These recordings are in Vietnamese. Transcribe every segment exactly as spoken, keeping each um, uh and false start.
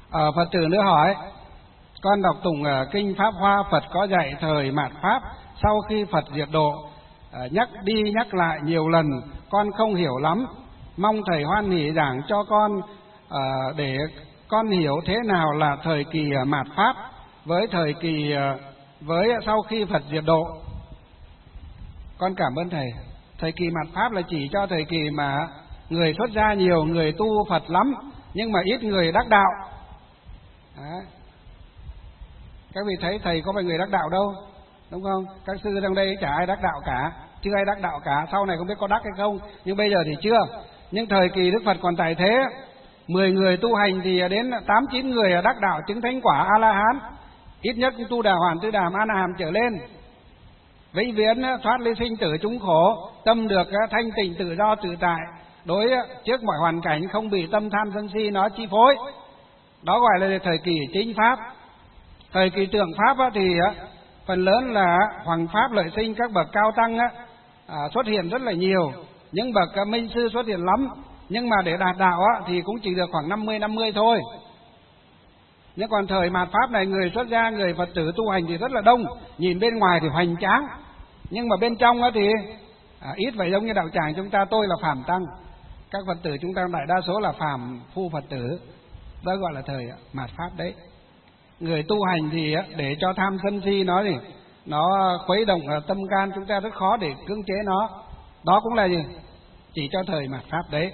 Ở Phật tử nữa hỏi: con đọc tụng ở kinh Pháp Hoa, Phật có dạy thời mạt Pháp sau khi Phật diệt độ, nhắc đi nhắc lại nhiều lần, con không hiểu lắm, mong thầy hoan hỷ giảng cho con để con hiểu thế nào là thời kỳ mạt Pháp với thời kỳ với sau khi Phật diệt độ. Con cảm ơn thầy. Thời kỳ mạt Pháp là chỉ cho thời kỳ mà người xuất gia nhiều, người tu Phật lắm, nhưng mà ít người đắc đạo. Đấy. Các vị thấy thầy có phải người đắc đạo đâu, đúng không? Các sư trong đây chả ai đắc đạo cả, chưa ai đắc đạo cả, sau này không biết có đắc hay không, nhưng bây giờ thì chưa. Nhưng thời kỳ Đức Phật còn tại thế, mười người tu hành thì đến tám chín người đắc đạo chứng thánh quả A La Hán, ít nhất tu đà hoàn tư đàm A Na Hàm trở lên, vĩnh viễn thoát ly sinh tử chúng khổ, tâm được thanh tịnh tự do tự tại, đối trước mọi hoàn cảnh không bị tâm tham sân si nó chi phối. Đó gọi là thời kỳ chính pháp. Thời kỳ tượng pháp thì phần lớn là hoằng pháp lợi sinh, các bậc cao tăng xuất hiện rất là nhiều, những bậc minh sư xuất hiện lắm, nhưng mà để đạt đạo thì cũng chỉ được khoảng năm mươi năm mươi thôi. Nhưng còn thời mạt Pháp này, người xuất gia, người Phật tử tu hành thì rất là đông, nhìn bên ngoài thì hoành tráng, nhưng mà bên trong thì à, ít vậy. Giống như đạo tràng chúng ta, tôi là phàm tăng, các Phật tử chúng ta đại đa số là phàm phu Phật tử. Đó gọi là thời mạt Pháp đấy. Người tu hành thì để cho tham sân si nó thì nó khuấy động tâm can chúng ta, rất khó để cưỡng chế nó. Đó cũng là gì? Chỉ cho thời mạt Pháp đấy.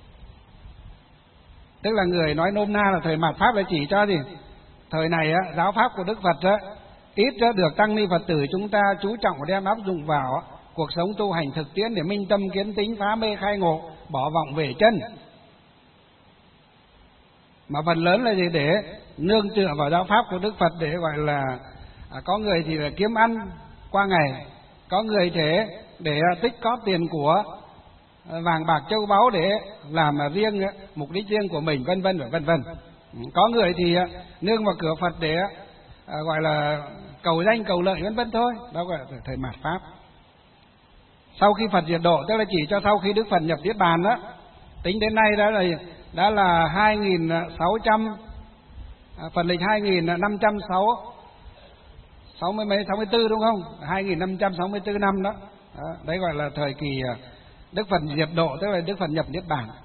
Tức là người nói nôm na là thời mạt Pháp là chỉ cho gì? Thời này á, giáo pháp của Đức Phật á, ít á, được tăng ni Phật tử chúng ta chú trọng đem áp dụng vào á, cuộc sống tu hành thực tiễn để minh tâm kiến tính, phá mê khai ngộ, bỏ vọng về chân. Mà phần lớn là gì? Để nương tựa vào giáo pháp của Đức Phật để gọi là à, có người thì là kiếm ăn qua ngày, có người thế để tích cóp tiền của vàng bạc châu báu để làm riêng mục đích riêng của mình, vân vân và vân vân. Có người thì nương vào cửa Phật để à, gọi là cầu danh cầu lợi vân vân thôi. Đó gọi là thời mạt Pháp. Sau khi Phật diệt độ, tức là chỉ cho sau khi Đức Phật nhập niết bàn đó, tính đến nay đã là đã là hai nghìn sáu trăm Phật lịch hai nghìn năm trăm sáu mươi mấy sáu mươi tư đúng không? hai nghìn năm trăm sáu mươi tư năm đó. Đó, đấy gọi là thời kỳ Đức Phật diệt độ, tức là Đức Phật nhập niết bàn.